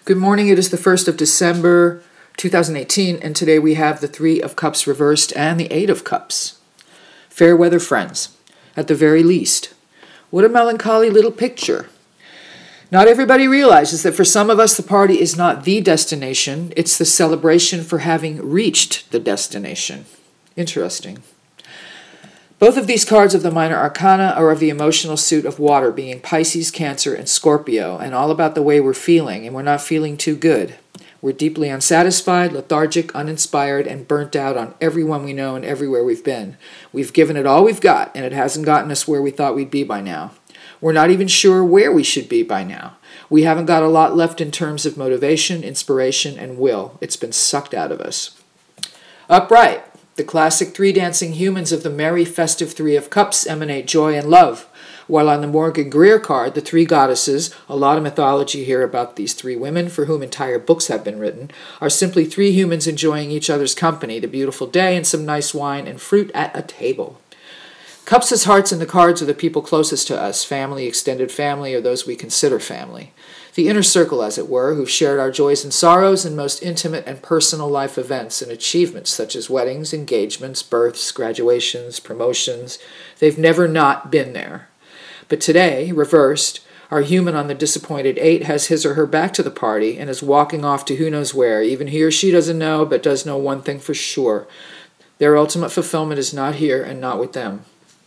Good morning. It is the 1st of December, 2018, and today we have the Three of Cups reversed and the Eight of Cups. Fair weather friends, at the very least. What a melancholy little picture. Not everybody realizes that for some of us the party is not the destination, it's the celebration for having reached the destination. Interesting. Both of these cards of the minor arcana are of the emotional suit of water, being Pisces, Cancer, and Scorpio, and all about the way we're feeling, and we're not feeling too good. We're deeply unsatisfied, lethargic, uninspired, and burnt out on everyone we know and everywhere we've been. We've given it all we've got, and it hasn't gotten us where we thought we'd be by now. We're not even sure where we should be by now. We haven't got a lot left in terms of motivation, inspiration, and will. It's been sucked out of us. Upright. The classic three dancing humans of the merry, festive Three of Cups emanate joy and love, while on the Morgan Greer card, the three goddesses, a lot of mythology here about these three women for whom entire books have been written, are simply three humans enjoying each other's company, the beautiful day, and some nice wine and fruit at a table. Cups as hearts in the cards are the people closest to us, family, extended family, or those we consider family. The inner circle, as it were, who've shared our joys and sorrows and most intimate and personal life events and achievements such as weddings, engagements, births, graduations, promotions. They've never not been there. But today, reversed, our human on the disappointed eight has his or her back to the party and is walking off to who knows where. Even he or she doesn't know, but does know one thing for sure. Their ultimate fulfillment is not here and not with them.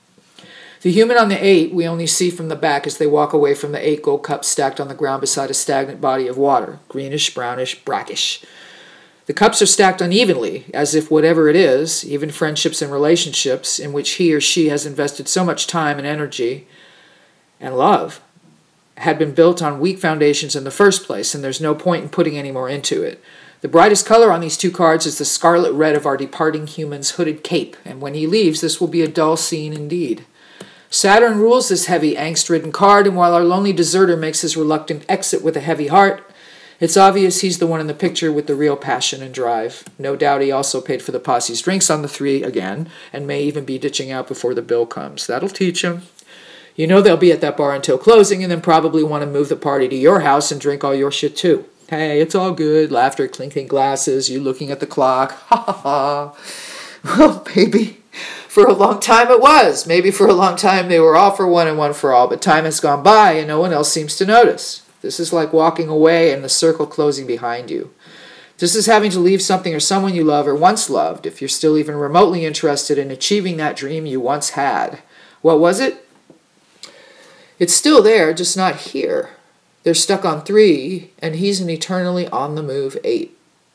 The human on the eight we only see from the back as they walk away from the 8 gold cups stacked on the ground beside a stagnant body of water, greenish, brownish, brackish. The cups are stacked unevenly, as if whatever it is, even friendships and relationships in which he or she has invested so much time and energy and love, had been built on weak foundations in the first place, and there's no point in putting any more into it. The brightest color on these two cards is the scarlet red of our departing human's hooded cape, and when he leaves, this will be a dull scene indeed. Saturn rules this heavy, angst-ridden card, and while our lonely deserter makes his reluctant exit with a heavy heart, it's obvious he's the one in the picture with the real passion and drive. No doubt he also paid for the posse's drinks on the 3 again, and may even be ditching out before the bill comes. That'll teach him. You know they'll be at that bar until closing, and then probably want to move the party to your house and drink all your shit too. Hey, it's all good. Laughter, clinking glasses, you looking at the clock. Ha ha ha. Well, baby. For a long time it was. Maybe for a long time they were all for one and one for all, but time has gone by and no one else seems to notice. This is like walking away and the circle closing behind you. This is having to leave something or someone you love or once loved, if you're still even remotely interested in achieving that dream you once had. What was it? It's still there, just not here. They're stuck on 3, and he's an eternally on-the-move 8.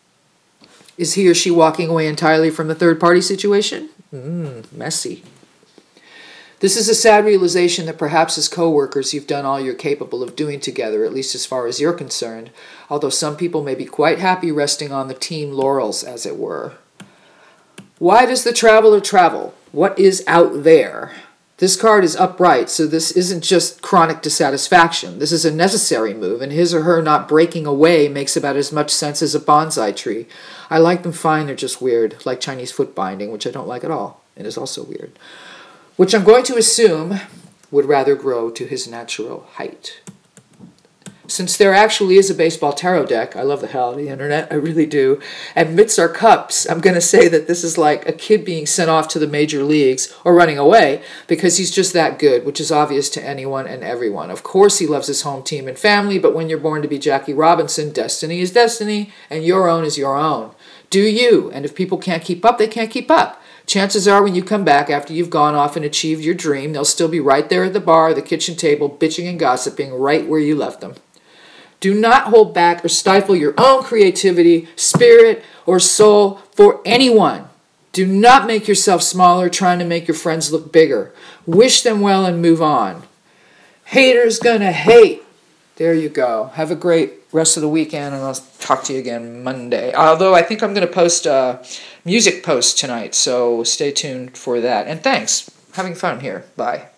Is he or she walking away entirely from the third-party situation? Messy. This is a sad realization that perhaps as co-workers you've done all you're capable of doing together, at least as far as you're concerned, although some people may be quite happy resting on the team laurels, as it were. Why does the traveler travel? What is out there? This card is upright, so this isn't just chronic dissatisfaction. This is a necessary move, and his or her not breaking away makes about as much sense as a bonsai tree. I like them fine, they're just weird, like Chinese foot binding, which I don't like at all, and is also weird. Which I'm going to assume would rather grow to his natural height. Since there actually is a baseball tarot deck, I love the hell out of the internet, I really do, amidst our cups, I'm going to say that this is like a kid being sent off to the major leagues, or running away, because he's just that good, which is obvious to anyone and everyone. Of course he loves his home team and family, but when you're born to be Jackie Robinson, destiny is destiny, and your own is your own. Do you, and if people can't keep up, they can't keep up. Chances are when you come back after you've gone off and achieved your dream, they'll still be right there at the bar or the kitchen table, bitching and gossiping right where you left them. Do not hold back or stifle your own creativity, spirit, or soul for anyone. Do not make yourself smaller trying to make your friends look bigger. Wish them well and move on. Haters gonna hate. There you go. Have a great rest of the weekend, and I'll talk to you again Monday. Although I think I'm going to post a music post tonight, so stay tuned for that. And thanks. Having fun here. Bye.